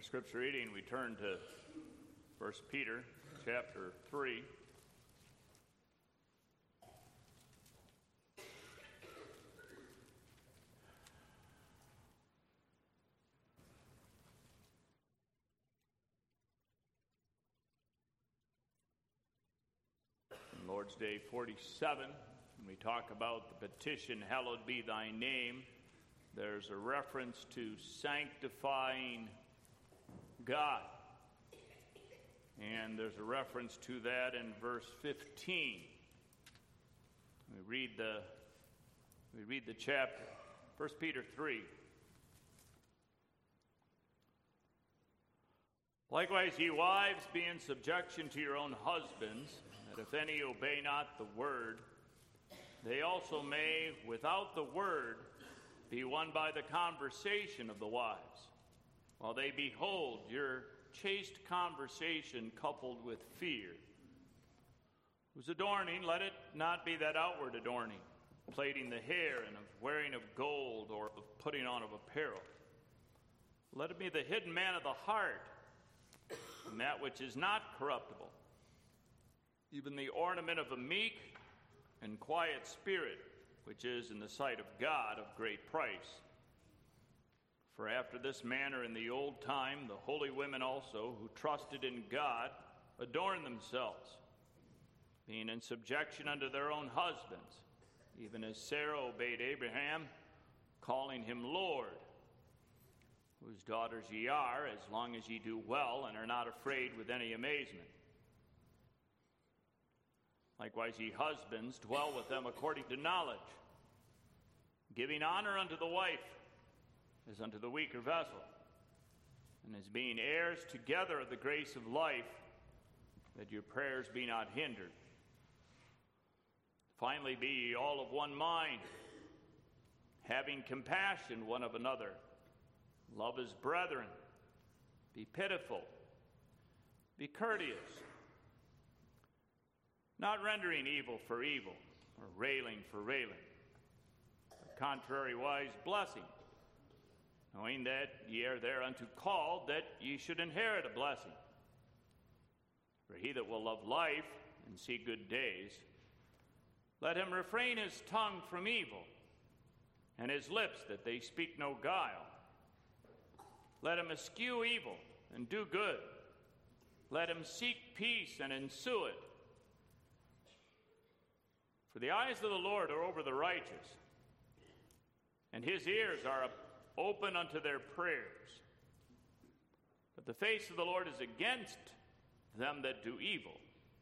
For scripture reading, we turn to 1 Peter chapter 3. Lord's Day 47, when we talk about the petition, hallowed be thy name, there's a reference to sanctifying God. And there's a reference to that in verse 15. We read the chapter. 1 Peter 3. Likewise, ye wives, be in subjection to your own husbands, that if any obey not the word, they also may, without the word, be won by the conversation of the wives, while they behold your chaste conversation coupled with fear, whose adorning, let it not be that outward adorning, plaiting the hair and of wearing of gold or of putting on of apparel. Let it be the hidden man of the heart, and that which is not corruptible, even the ornament of a meek and quiet spirit, which is in the sight of God of great price. For after this manner in the old time, the holy women also, who trusted in God, adorned themselves, being in subjection unto their own husbands, even as Sarah obeyed Abraham, calling him Lord, whose daughters ye are, as long as ye do well and are not afraid with any amazement. Likewise, ye husbands, dwell with them according to knowledge, giving honor unto the wife as unto the weaker vessel, and as being heirs together of the grace of life, that your prayers be not hindered. Finally, be ye all of one mind, having compassion one of another. Love as brethren. Be pitiful. Be courteous. Not rendering evil for evil, or railing for railing. But contrariwise, blessing, knowing that ye are thereunto called, that ye should inherit a blessing. For he that will love life and see good days, let him refrain his tongue from evil, and his lips that they speak no guile. Let him eschew evil and do good. Let him seek peace and ensue it. For the eyes of the Lord are over the righteous, and his ears are open unto their prayers. But the face of the Lord is against them that do evil.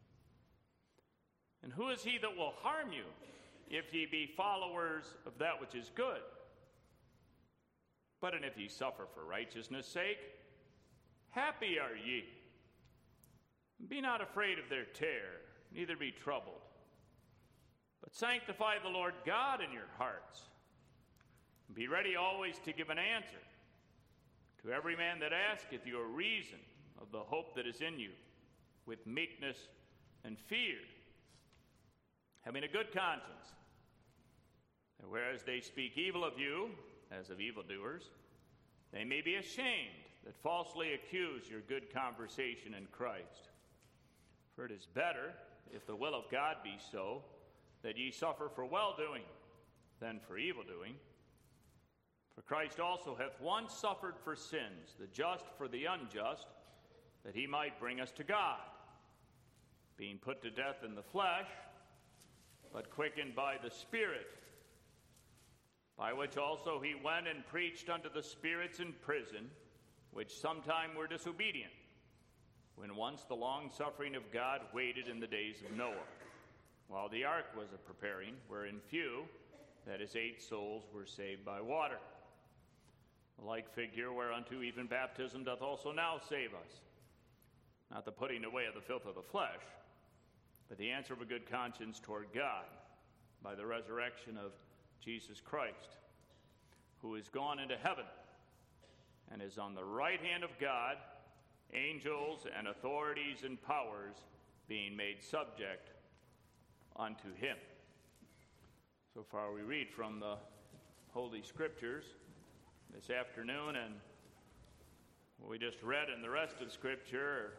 And who is he that will harm you, if ye be followers of that which is good? But and if ye suffer for righteousness' sake, happy are ye. Be not afraid of their terror, neither be troubled. But sanctify the Lord God in your hearts. And be ready always to give an answer to every man that asketh you a reason of the hope that is in you, with meekness and fear, having a good conscience. And whereas they speak evil of you, as of evildoers, they may be ashamed that falsely accuse your good conversation in Christ. For it is better, if the will of God be so, that ye suffer for well-doing than for evil-doing. For Christ also hath once suffered for sins, the just for the unjust, that he might bring us to God, being put to death in the flesh, but quickened by the Spirit, by which also he went and preached unto the spirits in prison, which sometime were disobedient, when once the long-suffering of God waited in the days of Noah, while the ark was a-preparing, wherein few, that is 8 souls, were saved by water. A like figure whereunto even baptism doth also now save us, not the putting away of the filth of the flesh, but the answer of a good conscience toward God, by the resurrection of Jesus Christ, who is gone into heaven, and is on the right hand of God, angels and authorities and powers being made subject unto him. So far we read from the Holy Scriptures this afternoon, and What we just read in the rest of Scripture,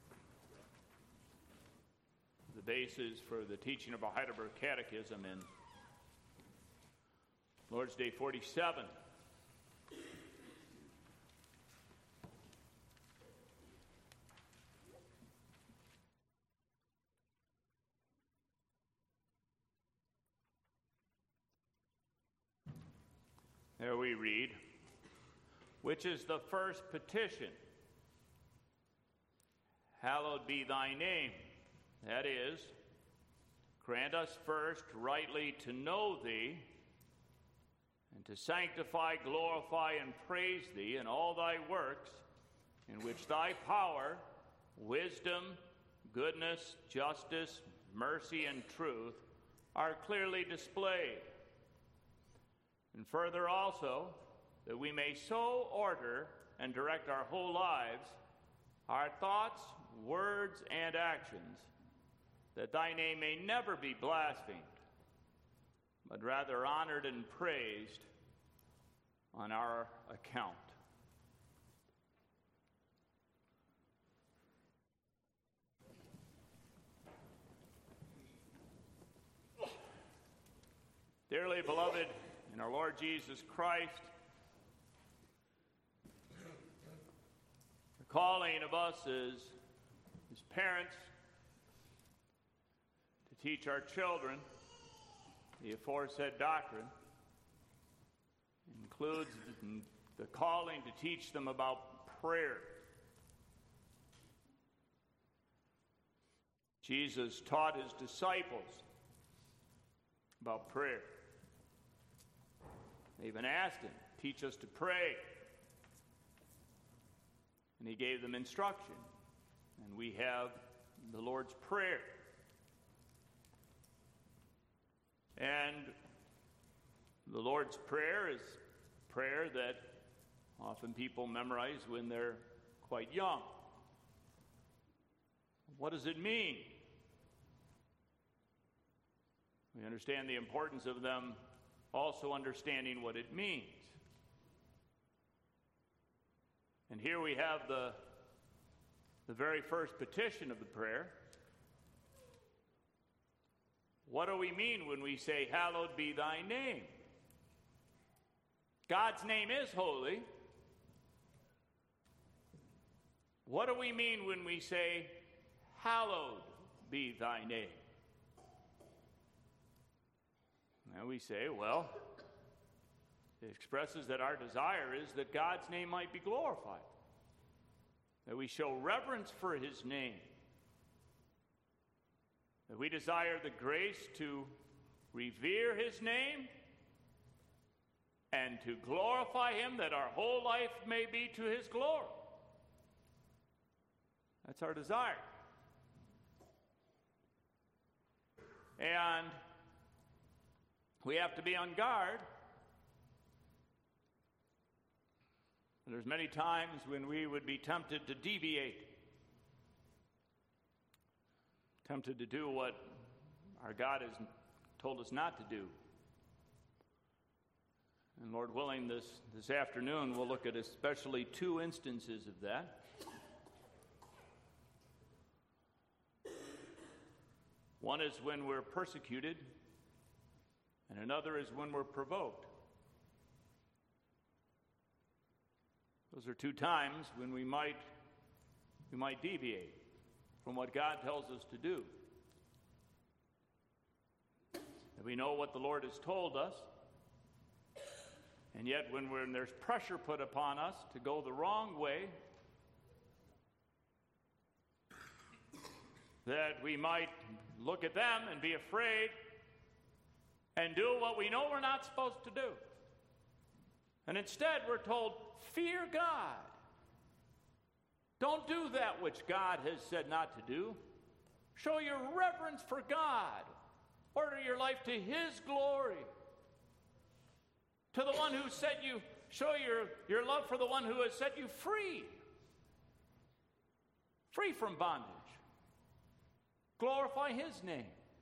the basis for the teaching of our Heidelberg Catechism in Lord's Day 47. There we read, which is the first petition. Hallowed be thy name. That is, grant us first rightly to know thee, and to sanctify, glorify, and praise thee in all thy works, in which thy power, wisdom, goodness, justice, mercy, and truth are clearly displayed. And further also, that we may so order and direct our whole lives, our thoughts, words, and actions, that thy name may never be blasphemed, but rather honored and praised on our account. Dearly beloved in our Lord Jesus Christ, the calling of us as parents to teach our children the aforesaid doctrine includes the calling to teach them about prayer. Jesus taught his disciples about prayer. They even asked him, teach us to pray. And he gave them instruction. And we have the Lord's Prayer. And the Lord's Prayer is prayer that often people memorize when they're quite young. What does it mean? We understand the importance of them also understanding what it means. And here we have the very first petition of the prayer. What do we mean when we say, hallowed be thy name? God's name is holy. What do we mean when we say, hallowed be thy name? And we say, well, it expresses that our desire is that God's name might be glorified, that we show reverence for his name, that we desire the grace to revere his name and to glorify him, that our whole life may be to his glory. That's our desire. And we have to be on guard. There's many times when we would be tempted to deviate, tempted to do what our God has told us not to do. And Lord willing, this afternoon we'll look at especially two instances of that. One is when we're persecuted, and another is when we're provoked. Those are two times when we might deviate from what God tells us to do. And we know what the Lord has told us, and yet when there's pressure put upon us to go the wrong way, that we might look at them and be afraid and do what we know we're not supposed to do. And instead we're told, fear God. Don't do that which God has said not to do. Show your reverence for God. Order your life to his glory. To the one who set you, show your love for the one who has set you free. Free from bondage. Glorify his name.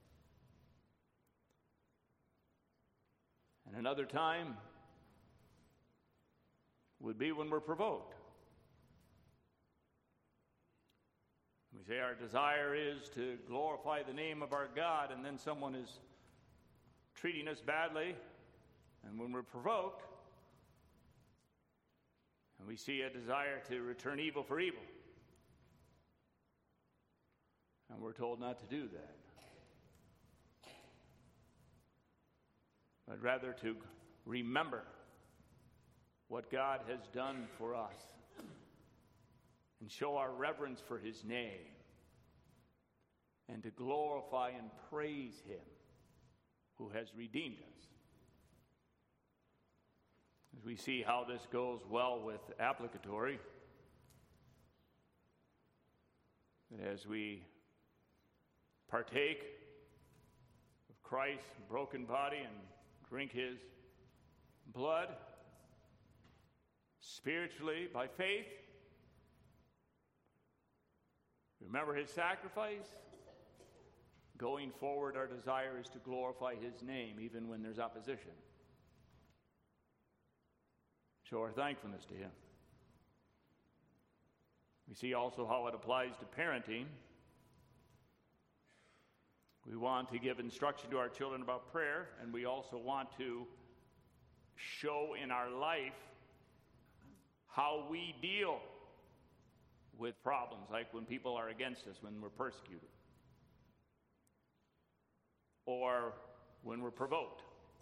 And another time would be when we're provoked. We say our desire is to glorify the name of our God, and then someone is treating us badly, and when we're provoked, and we see a desire to return evil for evil, and we're told not to do that, but rather to remember what God has done for us and show our reverence for his name and to glorify and praise him who has redeemed us. As we see how this goes well with applicatory, that as we partake of Christ's broken body and drink his blood spiritually by faith, remember his sacrifice. Going forward, our desire is to glorify his name even when there's opposition. Show our thankfulness to him. We see also how it applies to parenting. We want to give instruction to our children about prayer, and we also want to show in our life how we deal with problems, like when people are against us, when we're persecuted, or when we're provoked.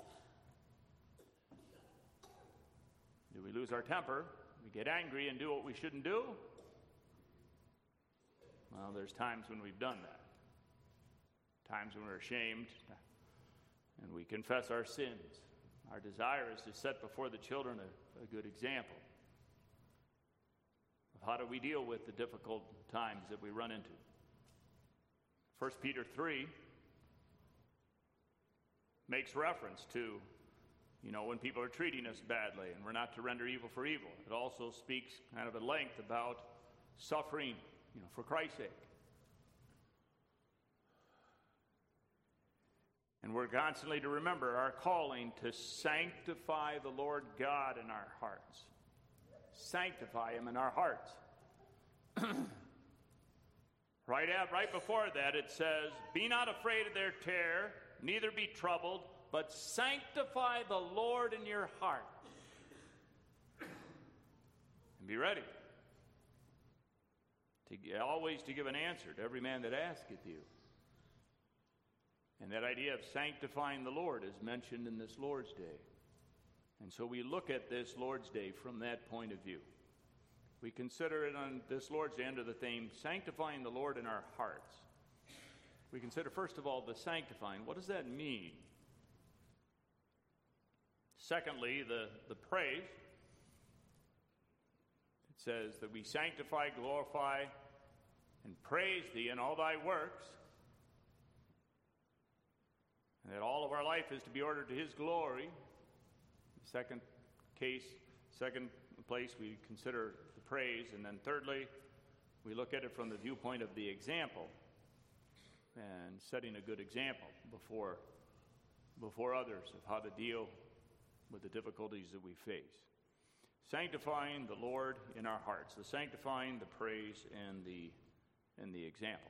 Do we lose our temper? We get angry and do what we shouldn't do? Well, there's times when we've done that. Times when we're ashamed and we confess our sins. Our desire is to set before the children a good example of how do we deal with the difficult times that we run into. 1 Peter 3 makes reference to, when people are treating us badly, and we're not to render evil for evil. It also speaks kind of at length about suffering, for Christ's sake. And we're constantly to remember our calling to sanctify the Lord God in our hearts. Sanctify him in our hearts. Right before that it says, "Be not afraid of their terror, neither be troubled, but sanctify the Lord in your heart." And be ready always to give an answer to every man that asketh you. And that idea of sanctifying the Lord is mentioned in this Lord's Day. And so we look at this Lord's Day from that point of view. We consider it on this Lord's Day under the theme, sanctifying the Lord in our hearts. We consider, first of all, the sanctifying. What does that mean? Secondly, the praise. It says that we sanctify, glorify, and praise thee in all thy works. And that all of our life is to be ordered to his glory. Second place, we consider the praise. And then thirdly, we look at it from the viewpoint of the example and setting a good example before others of how to deal with the difficulties that we face. Sanctifying the Lord in our hearts, the sanctifying, the praise, and the example.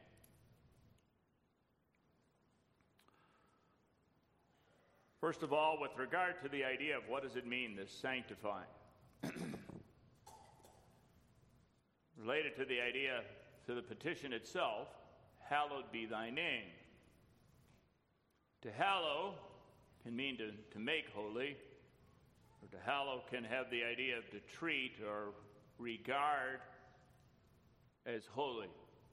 First of all, with regard to the idea of what does it mean, this sanctifying? Related to the idea, to the petition itself, hallowed be thy name. To hallow can mean to make holy, or to hallow can have the idea of to treat or regard as holy.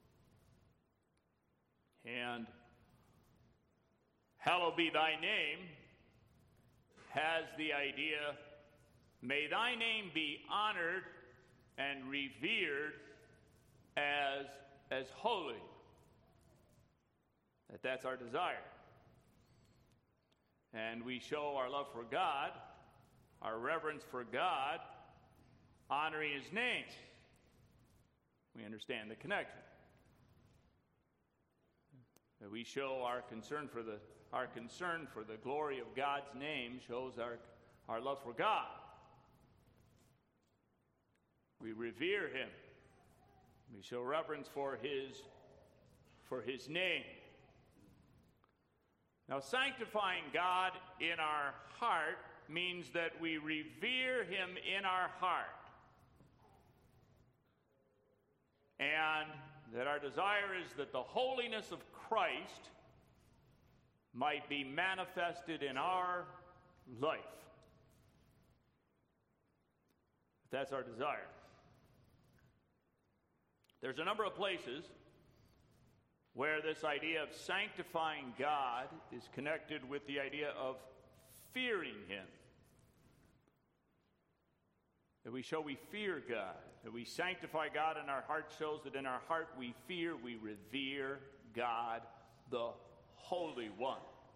And hallowed be thy name has the idea, may thy name be honored and revered as holy. That's our desire. And we show our love for God, our reverence for God, honoring his name. We understand the connection. That we show our concern for the glory of God's name shows our love for God. We revere him. We show reverence for his for his name. Now, sanctifying God in our heart means that we revere him in our heart, and that our desire is that the holiness of Christ might be manifested in our life. That's our desire. There's a number of places where this idea of sanctifying God is connected with the idea of fearing him. That we show we fear God. That we sanctify God in our heart shows that in our heart we fear, we revere God, the Holy One.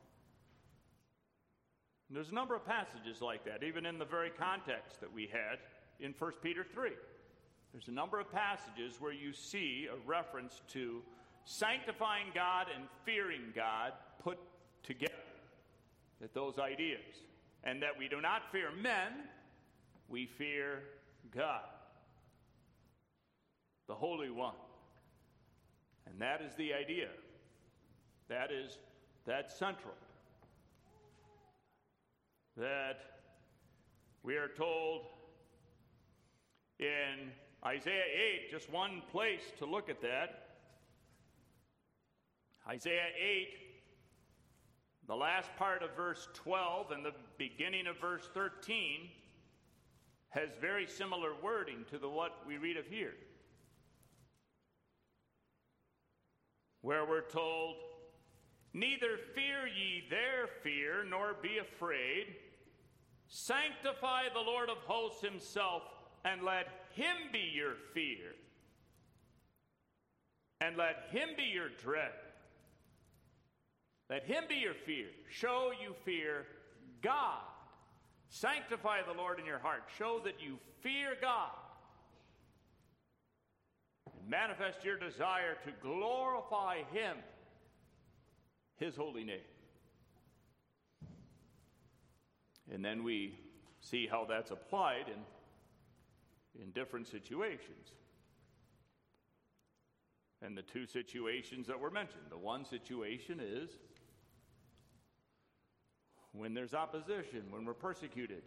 And there's a number of passages like that, even in the very context that we had in 1 Peter 3. There's a number of passages where you see a reference to sanctifying God and fearing God put together. That those ideas. And that we do not fear men, we fear God, the Holy One. And that is the idea. That's central. That we are told in Isaiah 8, just one place to look at that. Isaiah 8, the last part of verse 12 and the beginning of verse 13 has very similar wording to what we read of here. Where we're told, "Neither fear ye their fear, nor be afraid. Sanctify the Lord of hosts himself, and let him be your fear, and let him be your dread." Let him be your fear. Show you fear God. Sanctify the Lord in your heart. Show that you fear God. And manifest your desire to glorify him, his holy name. And then we see how that's applied in different situations. And the two situations that were mentioned. The one situation is when there's opposition, when we're persecuted.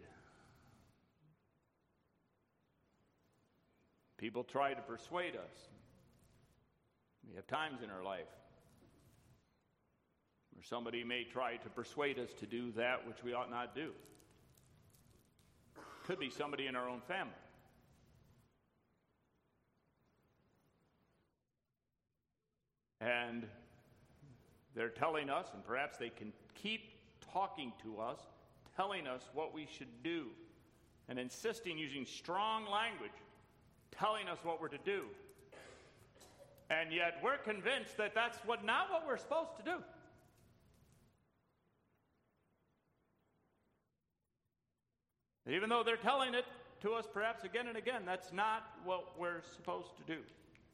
People try to persuade us. We have times in our life where somebody may try to persuade us to do that which we ought not do. Could be somebody in our own family. And they're telling us, and perhaps they can keep talking to us, telling us what we should do, and insisting, using strong language, telling us what we're to do. And yet we're convinced that that's not what we're supposed to do. Even though they're telling it to us perhaps again and again, that's not what we're supposed to do.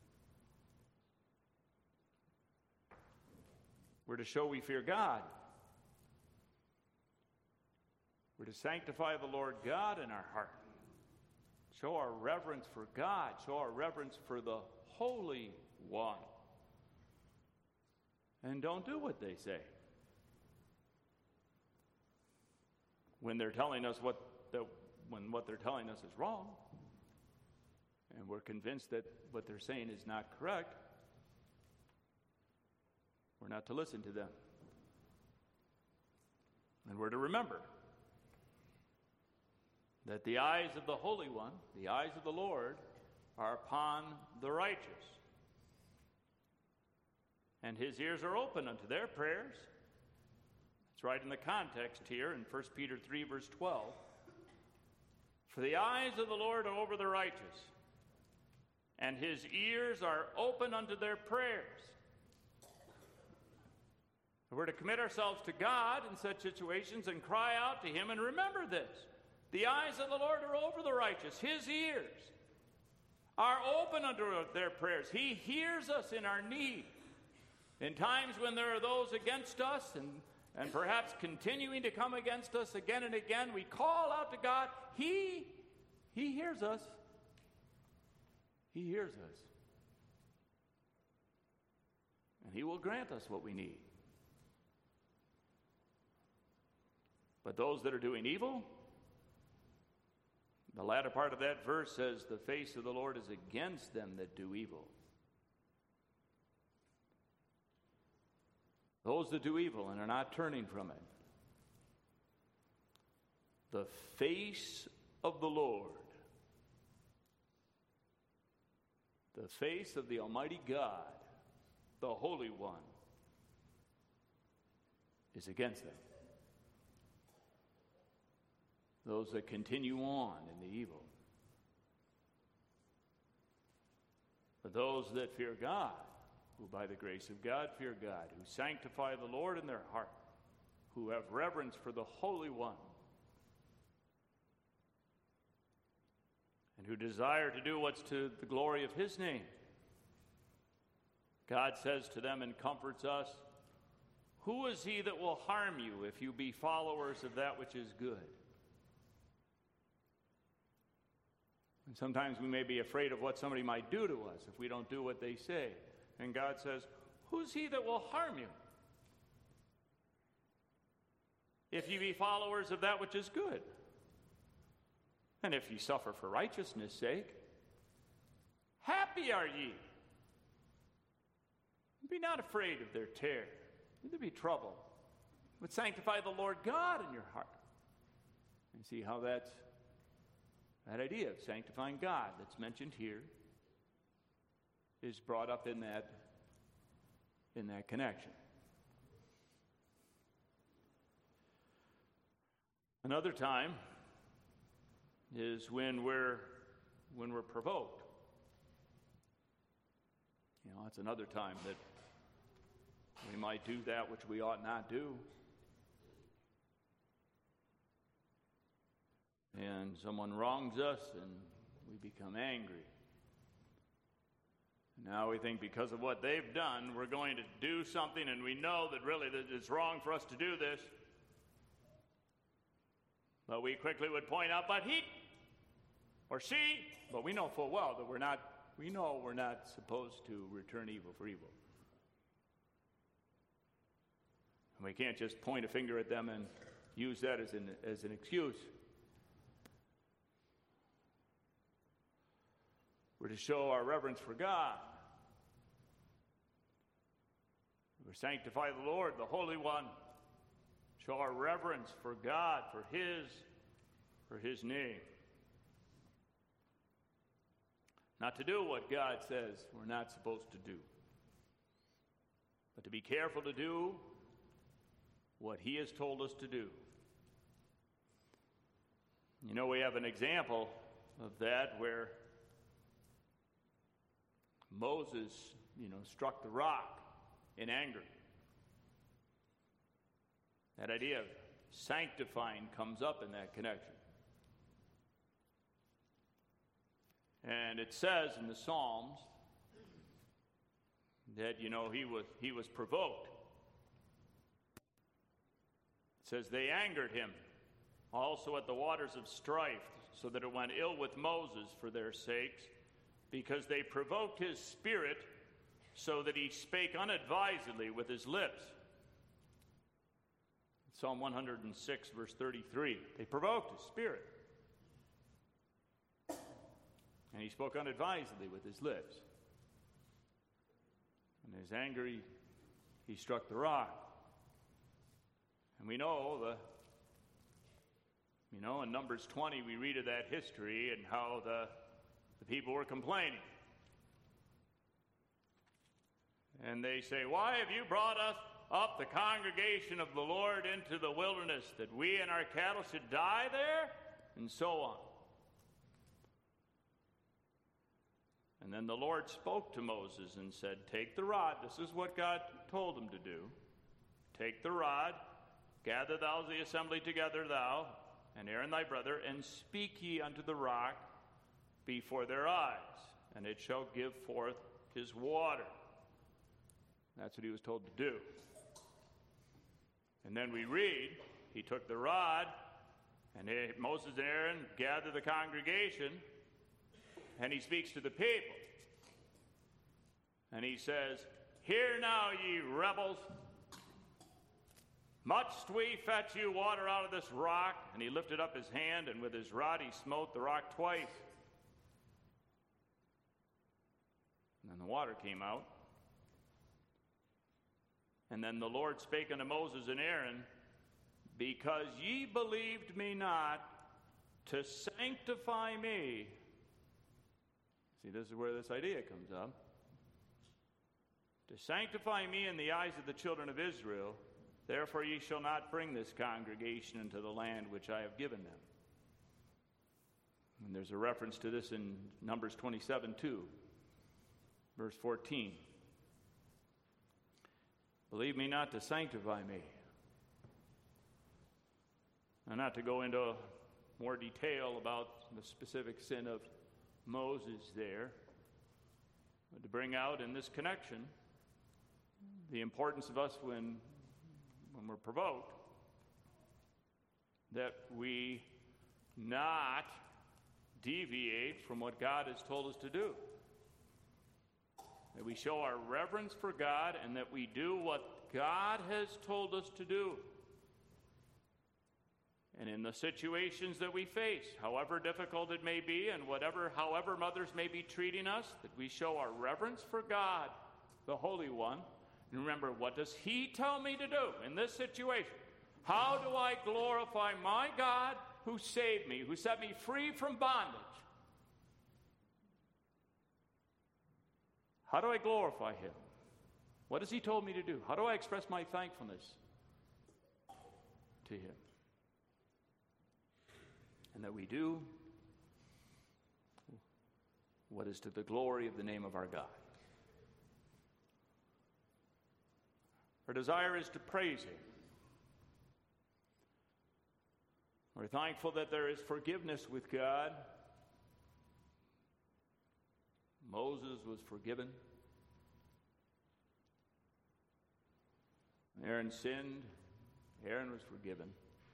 We're to show we fear God. We're to sanctify the Lord God in our heart. Show our reverence for God. Show our reverence for the Holy One. And don't do what they say. When they're telling us what they're telling us is wrong, and we're convinced that what they're saying is not correct, we're not to listen to them. And we're to remember that the eyes of the Holy One, the eyes of the Lord, are upon the righteous. And his ears are open unto their prayers. It's right in the context here in 1 Peter 3, verse 12. For the eyes of the Lord are over the righteous, and his ears are open unto their prayers. We're to commit ourselves to God in such situations and cry out to him, and remember this. The eyes of the Lord are over the righteous. His ears are open unto their prayers. He hears us in our need. In times when there are those against us and perhaps continuing to come against us again and again, we call out to God. He hears us. He hears us. And He will grant us what we need. But those that are doing evil, the latter part of that verse says, the face of the Lord is against them that do evil. Those that do evil and are not turning from it. The face of the Lord, the face of the Almighty God, the Holy One, is against them. Those that continue on in the evil. But those that fear God, who by the grace of God fear God, who sanctify the Lord in their heart, who have reverence for the Holy One, and who desire to do what's to the glory of His name, God says to them and comforts us, "Who is he that will harm you if you be followers of that which is good?" And sometimes we may be afraid of what somebody might do to us if we don't do what they say. And God says, "Who's he that will harm you if ye be followers of that which is good? And if ye suffer for righteousness' sake, happy are ye. Be not afraid of their terror, neither be troubled, but sanctify the Lord God in your heart." And see how that idea of sanctifying God that's mentioned here is brought up in that connection. Another time is when we're provoked. It's another time that we might do that which we ought not do. And someone wrongs us and we become angry. Now we think because of what they've done, we're going to do something, and we know that really that it's wrong for us to do this. But we quickly would point out, but he or she, but we know full well that we're not supposed to return evil for evil. And we can't just point a finger at them and use that as an excuse. We're to show our reverence for God. We're to sanctify the Lord, the Holy One. Show our reverence for God, for His name. Not to do what God says we're not supposed to do, but to be careful to do what He has told us to do. We have an example of that where Moses, struck the rock in anger. That idea of sanctifying comes up in that connection. And it says in the Psalms that, he was provoked. It says, "They angered him also at the waters of strife, so that it went ill with Moses for their sakes, because they provoked his spirit, so that he spake unadvisedly with his lips." Psalm 106, verse 33. They provoked his spirit, and he spoke unadvisedly with his lips. In his anger, he struck the rock. And we know in Numbers 20, we read of that history and how the people were complaining. And they say, "Why have you brought us up the congregation of the Lord into the wilderness, that we and our cattle should die there?" And so on. And then the Lord spoke to Moses and said, "Take the rod." This is what God told him to do. "Take the rod, gather thou the assembly together, thou and Aaron thy brother, and speak ye unto the rock before their eyes, and it shall give forth his water." That's what he was told to do. And then we read, he took the rod, and Moses and Aaron gathered the congregation, and he speaks to the people. And he says, Hear now, ye rebels. Must we fetch you water out of this rock? And he lifted up his hand, and with his rod he smote the rock twice. And then the water came out. And then the Lord spake unto Moses and Aaron, because ye believed me not to sanctify me. See, this is where this idea comes up. To sanctify me in the eyes of the children of Israel, therefore ye shall not bring this congregation into the land which I have given them. And there's a reference to this in Numbers 27:2, verse 14. Believe me not to sanctify me. Now, not to go into more detail about the specific sin of Moses there, but to bring out in this connection the importance of us when we're provoked, that we not deviate from what God has told us to do. That we show our reverence for God and that we do what God has told us to do. And in the situations that we face, however difficult it may be and however others may be treating us, that we show our reverence for God, the Holy One. And remember, what does He tell me to do in this situation? How do I glorify my God who saved me, who set me free from bondage? How do I glorify Him? What has He told me to do? How do I express my thankfulness to Him? And that we do what is to the glory of the name of our God. Our desire is to praise Him. We're thankful that there is forgiveness with God. Moses was forgiven. Aaron sinned. Aaron was forgiven.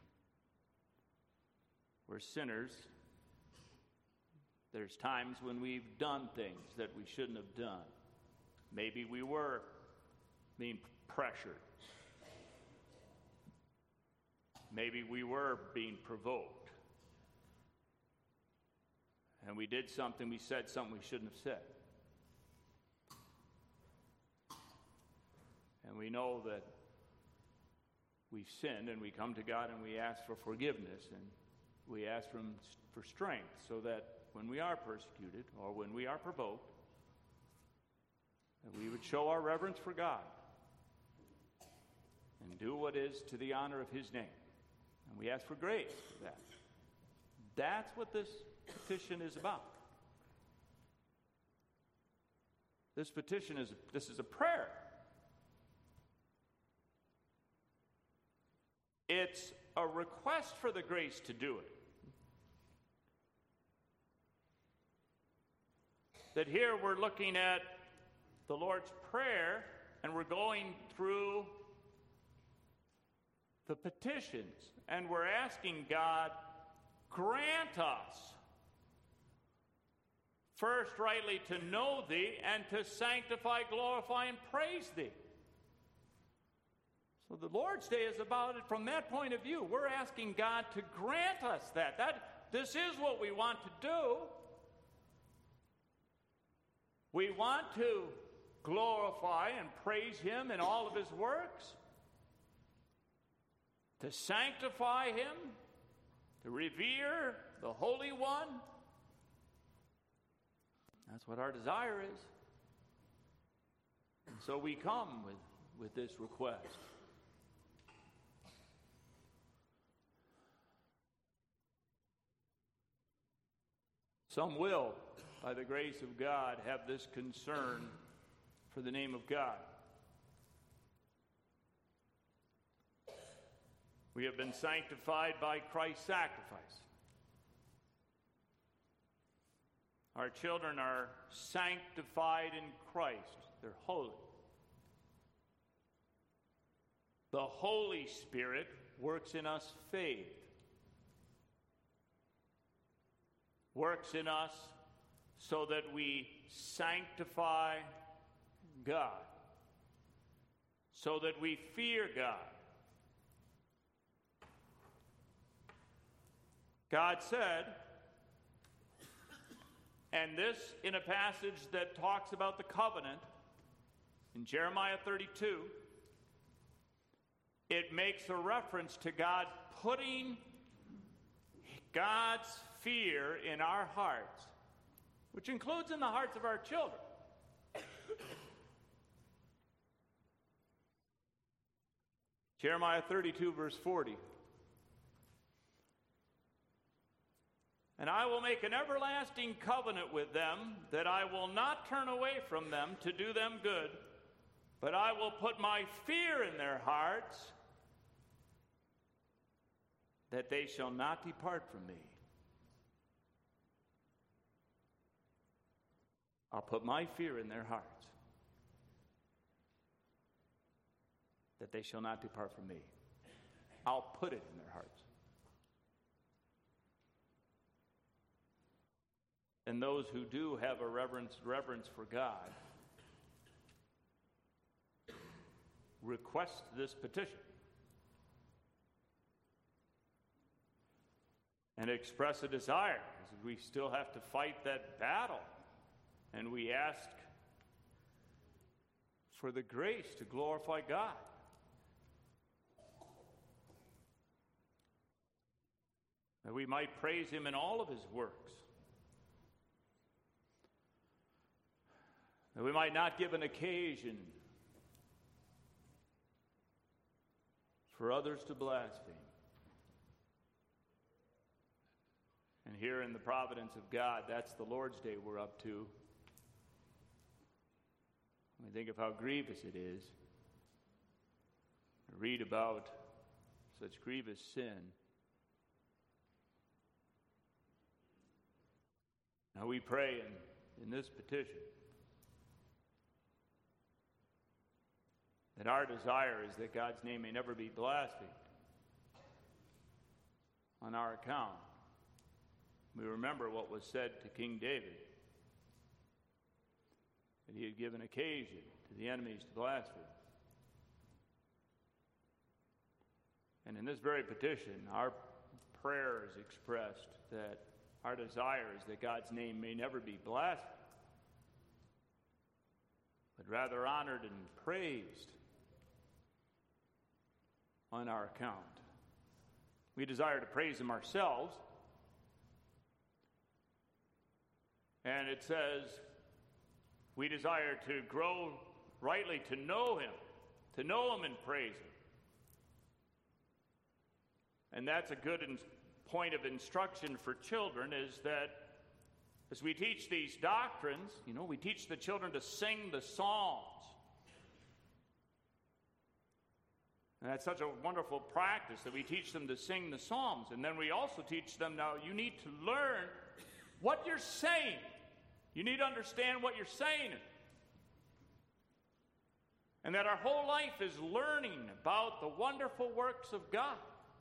We're sinners. There's times when we've done things that we shouldn't have done. Maybe we were being pressured. Maybe we were being provoked. And we did something, we said something we shouldn't have said. And we know that we've sinned, and we come to God and we ask for forgiveness, and we ask for strength so that when we are persecuted or when we are provoked, that we would show our reverence for God and do what is to the honor of His name. And we ask for grace for that. That's what this petition is about. This petition is a prayer. It's a request for the grace to do it. That here we're looking at the Lord's Prayer and we're going through the petitions and we're asking God, grant us first rightly to know Thee and to sanctify, glorify, and praise Thee. So the Lord's Day is about it from that point of view. We're asking God to grant us that. This is what we want to do. We want to glorify and praise Him in all of His works, to sanctify Him, to revere the Holy One. That's what our desire is. And so we come with this request. Some will, by the grace of God, have this concern for the name of God. We have been sanctified by Christ's sacrifice. Our children are sanctified in Christ. They're holy. The Holy Spirit works in us faith. Works in us so that we sanctify God. so that we fear God. God said, and this in a passage that talks about the covenant, in Jeremiah 32, it makes a reference to God putting God's fear in our hearts, which includes in the hearts of our children. Jeremiah 32, verse 40. And I will make an everlasting covenant with them, that I will not turn away from them to do them good, but I will put my fear in their hearts, that they shall not depart from me. I'll put my fear in their hearts, that they shall not depart from me. I'll put it in their hearts. And those who do have a reverence for God request this petition and express a desire. We still have to fight that battle, and we ask for the grace to glorify God. That we might praise Him in all of His works. That we might not give an occasion for others to blaspheme. And here in the providence of God, that's the Lord's Day we're up to. When we think of how grievous it is to read about such grievous sin. Now we pray in this petition that our desire is that God's name may never be blasphemed on our account. We remember what was said to King David, that he had given occasion to the enemies to blaspheme. And in this very petition, our prayer is expressed that our desire is that God's name may never be blasphemed, but rather honored and praised on our account. We desire to praise Him ourselves. And it says we desire to grow rightly to know Him and praise Him. And that's a good point of instruction for children, is that as we teach these doctrines, we teach the children to sing the Psalms. And that's such a wonderful practice that we teach them to sing the Psalms. And then we also teach them, now you need to learn what you're saying. You need to understand what you're saying. And that our whole life is learning about the wonderful works of God.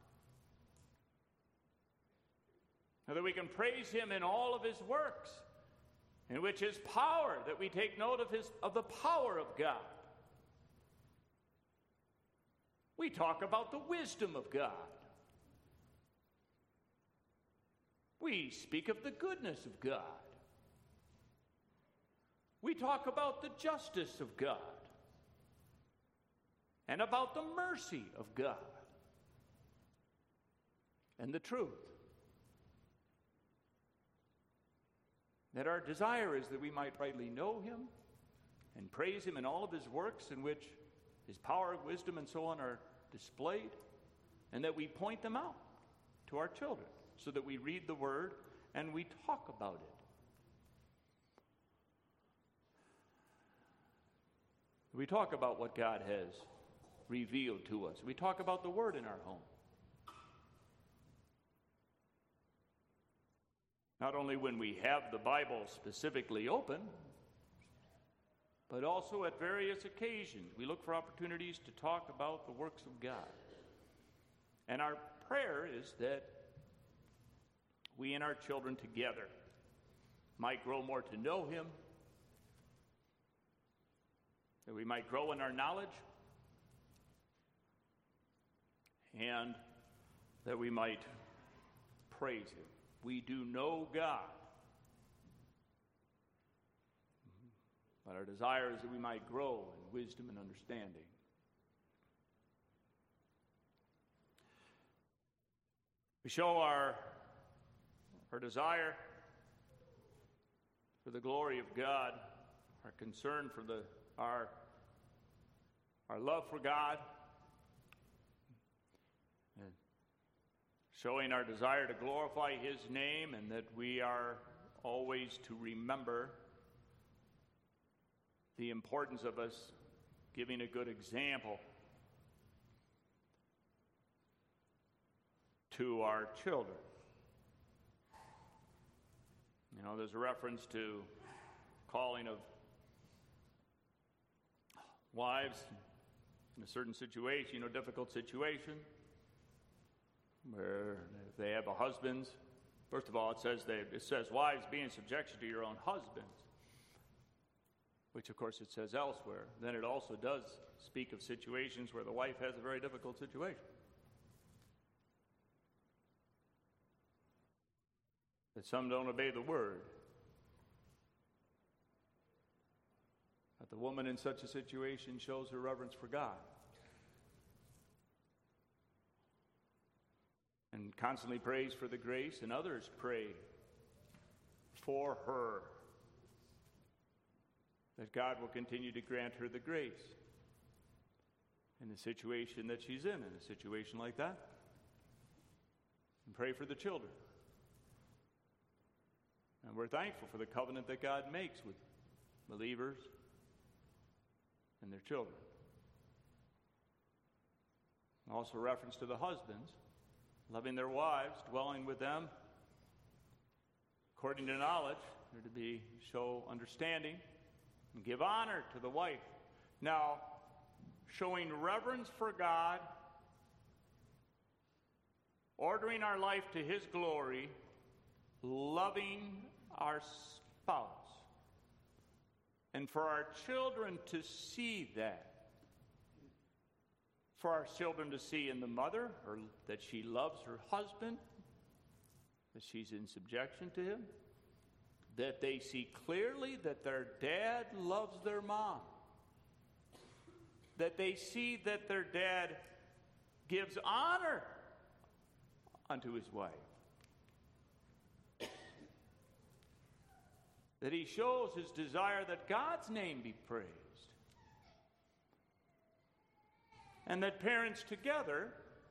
And that we can praise Him in all of His works, in which His power, that we take note of the power of God. We talk about the wisdom of God. We speak of the goodness of God. We talk about the justice of God and about the mercy of God and the truth. That our desire is that we might rightly know Him and praise Him in all of His works, in which His power, wisdom, and so on are displayed, and that we point them out to our children so that we read the Word and we talk about it. We talk about what God has revealed to us. We talk about the Word in our home. Not only when we have the Bible specifically open, but also at various occasions. We look for opportunities to talk about the works of God. And our prayer is that we and our children together might grow more to know Him, that we might grow in our knowledge, and that we might praise him. We do know God, but our desire is that we might grow in wisdom and understanding. We show our desire for the glory of God, our concern for our love for God, and showing our desire to glorify his name, and that we are always to remember the importance of us giving a good example to our children. You know, there's a reference to calling of wives in a certain situation, difficult situation, where if they have a husband, first of all, it says, wives, be in subjection to your own husbands, which of course it says elsewhere. Then it also does speak of situations where the wife has a very difficult situation. That some don't obey the word. That the woman in such a situation shows her reverence for God. And constantly prays for the grace, and others pray for her, that God will continue to grant her the grace in the situation that she's in a situation like that. And pray for the children. And we're thankful for the covenant that God makes with believers and their children. Also reference to the husbands, loving their wives, dwelling with them according to knowledge. They're to show understanding and give honor to the wife. Now, showing reverence for God, ordering our life to his glory, loving our spouse, and for our children to see that. For our children to see in the mother that she loves her husband, that she's in subjection to him, that they see clearly that their dad loves their mom, that they see that their dad gives honor unto his wife, that he shows his desire that God's name be praised, and that parents together,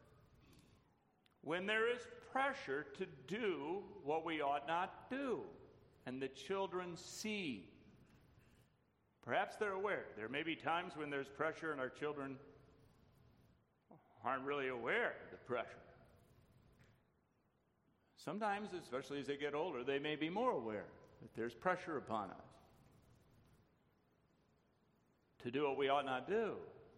when there is pressure to do what we ought not do, and the children see, perhaps they're aware. There may be times when there's pressure and our children aren't really aware of the pressure. Sometimes, especially as they get older, they may be more aware that there's pressure upon us to do what we ought not do.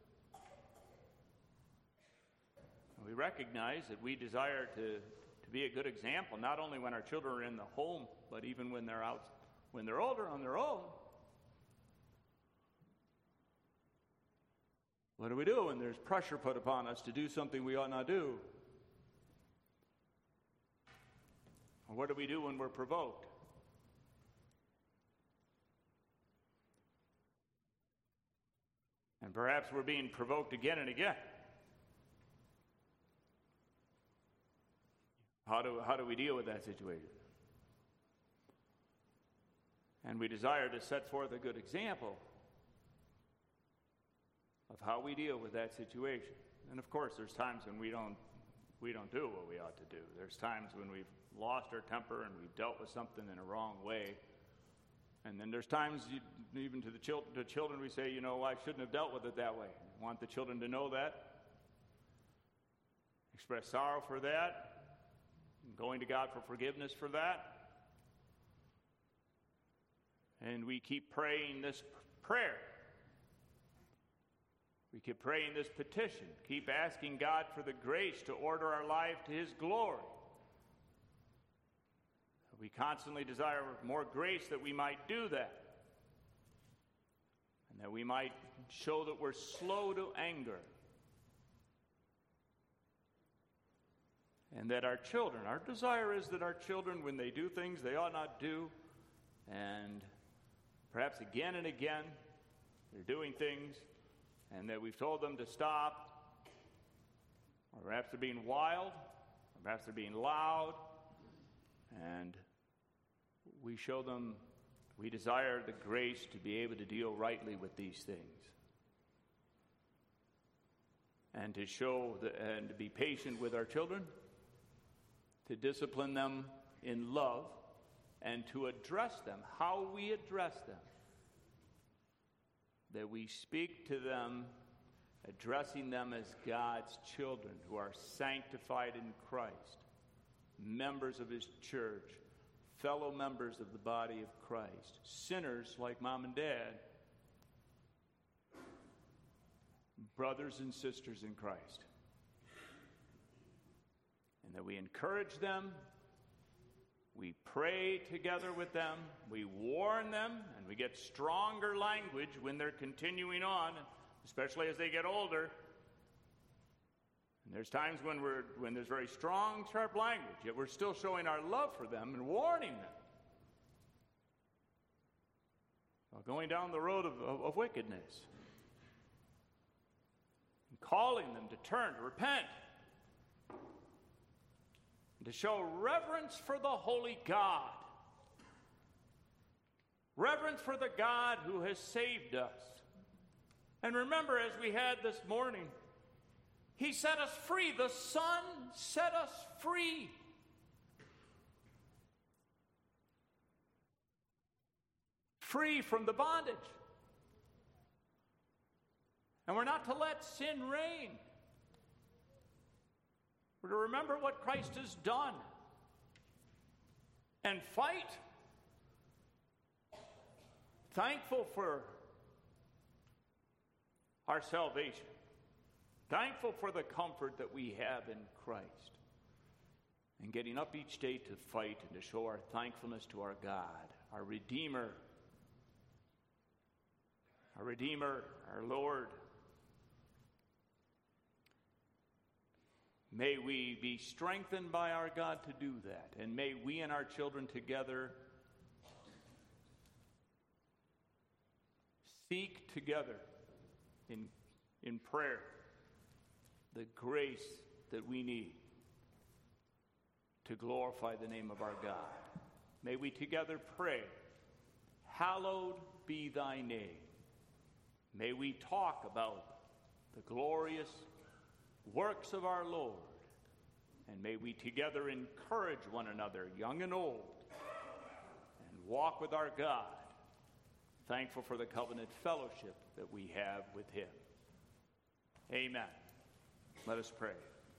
And we recognize that we desire to be a good example, not only when our children are in the home, but even when they're out, when they're older on their own. What do we do when there's pressure put upon us to do something we ought not do? Or what do we do when we're provoked? And perhaps we're being provoked again and again. How do we deal with that situation? And we desire to set forth a good example of how we deal with that situation. And of course, there's times when we don't do what we ought to do. There's times when we've lost our temper and we've dealt with something in a wrong way. And then there's times, even to the children, we say, I shouldn't have dealt with it that way. We want the children to know that, express sorrow for that, and going to God for forgiveness for that. And we keep praying this prayer. We keep praying this petition. Keep asking God for the grace to order our life to his glory. We constantly desire more grace that we might do that. And that we might show that we're slow to anger. And that our children, our desire is that our children, when they do things they ought not do, and perhaps again and again, they're doing things, and that we've told them to stop, or perhaps they're being wild, or perhaps they're being loud, and we show them, we desire the grace to be able to deal rightly with these things, and to show and to be patient with our children, to discipline them in love, and to address them, how we address them. That we speak to them, addressing them as God's children who are sanctified in Christ, members of His church, fellow members of the body of Christ, sinners like mom and dad, brothers and sisters in Christ. And that we encourage them, we pray together with them, we warn them, and we get stronger language when they're continuing on, especially as they get older. And there's times when there's very strong, sharp language, yet we're still showing our love for them and warning them while going down the road of wickedness, and calling them to turn, to repent, and to show reverence for the holy God. Reverence for the God who has saved us. And remember, as we had this morning, He set us free. The Son set us free. Free from the bondage. And we're not to let sin reign. We're to remember what Christ has done and fight, thankful for our salvation, thankful for the comfort that we have in Christ, and getting up each day to fight and to show our thankfulness to our God, our Redeemer, our Lord. May we be strengthened by our God to do that, and may we and our children together seek together in prayer the grace that we need to glorify the name of our God. May we together pray, hallowed be thy name. May we talk about the glorious works of our Lord, and may we together encourage one another, young and old, and walk with our God, thankful for the covenant fellowship that we have with Him. Amen. Let us pray.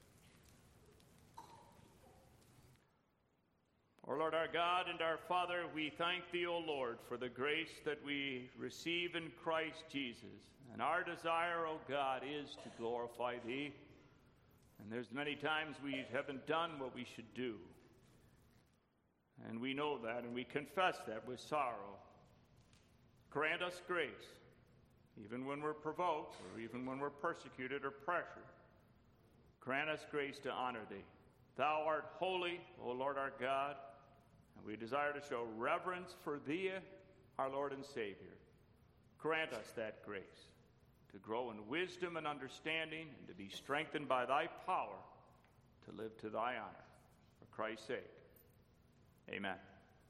O Lord our God and our Father, we thank Thee, O Lord, for the grace that we receive in Christ Jesus. And our desire, O God, is to glorify Thee. And there's many times we haven't done what we should do. And we know that, and we confess that with sorrow. Grant us grace, even when we're provoked, or even when we're persecuted or pressured. Grant us grace to honor Thee. Thou art holy, O Lord our God, and we desire to show reverence for Thee, our Lord and Savior. Grant us that grace to grow in wisdom and understanding, and to be strengthened by Thy power to live to Thy honor. For Christ's sake, amen.